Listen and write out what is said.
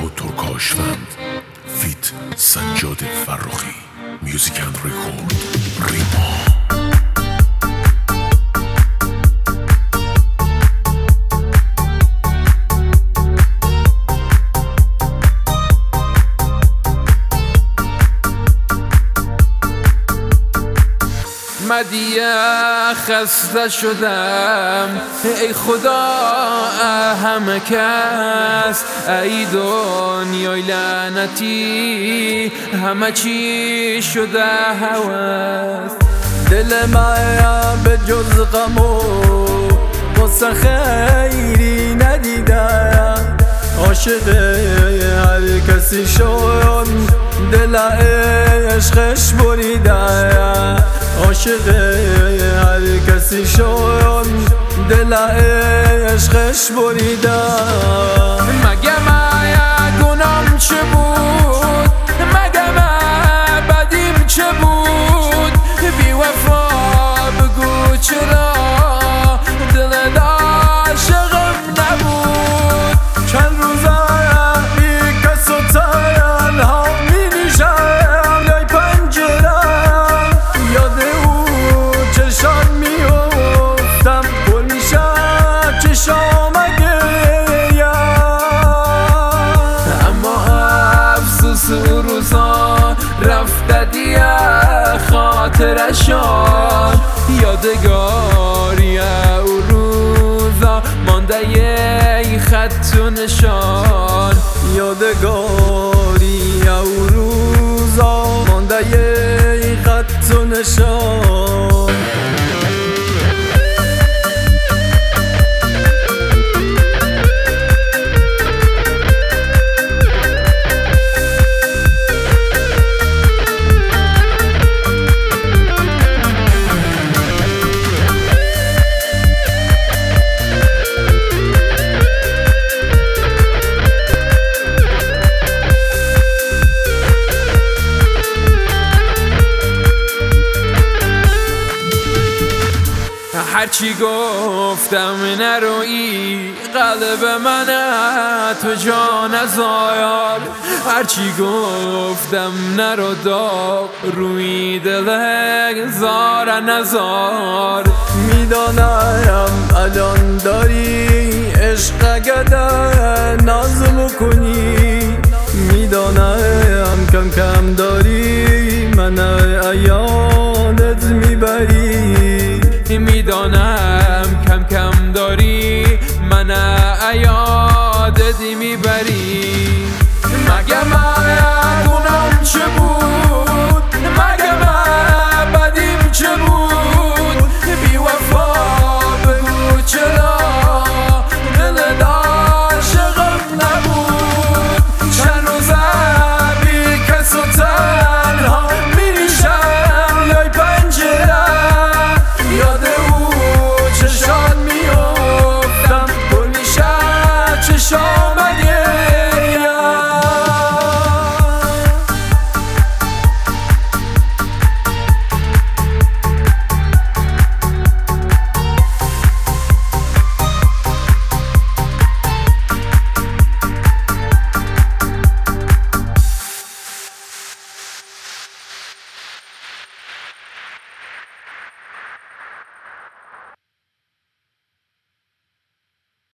ترکاشوند فیت سجاد فرخی میوزیک اند ریکورد ریما. مدیه خسته شدم ای خدا همه کس، ای دنیای لعنتی همه چی شده هوس. دل من به جز غم و غصه خیری ندیدم، عاشق هر کسی شد دل عشقش بریدم، عاشق هر کسی شد دل عشقش بریدم. مگه من گنام چه بود، مگه من بدیم چه بود، بی وفا بگو چرا دل عاشقم نبود. چند روزه بی کس و تنها می نشم لای پنجرم، یاد او چشم می افتم گل می شد چشم گریم. اما افسوس او روزا رفته دیگه خاطرشان، یادگاری او روزا مانده یه خط و نشان، یادگاری او روزا مانده یه خط و نشان. هرچی گفتم نروی قلب من تو جا نزار، هرچی گفتم نرو داغ روی دل زار نزار. میدانم الان داری عشق گده ناز میکنی، میدانم کم کم داری من یادت میبری، میدانم کم کم داری من یادت میبری.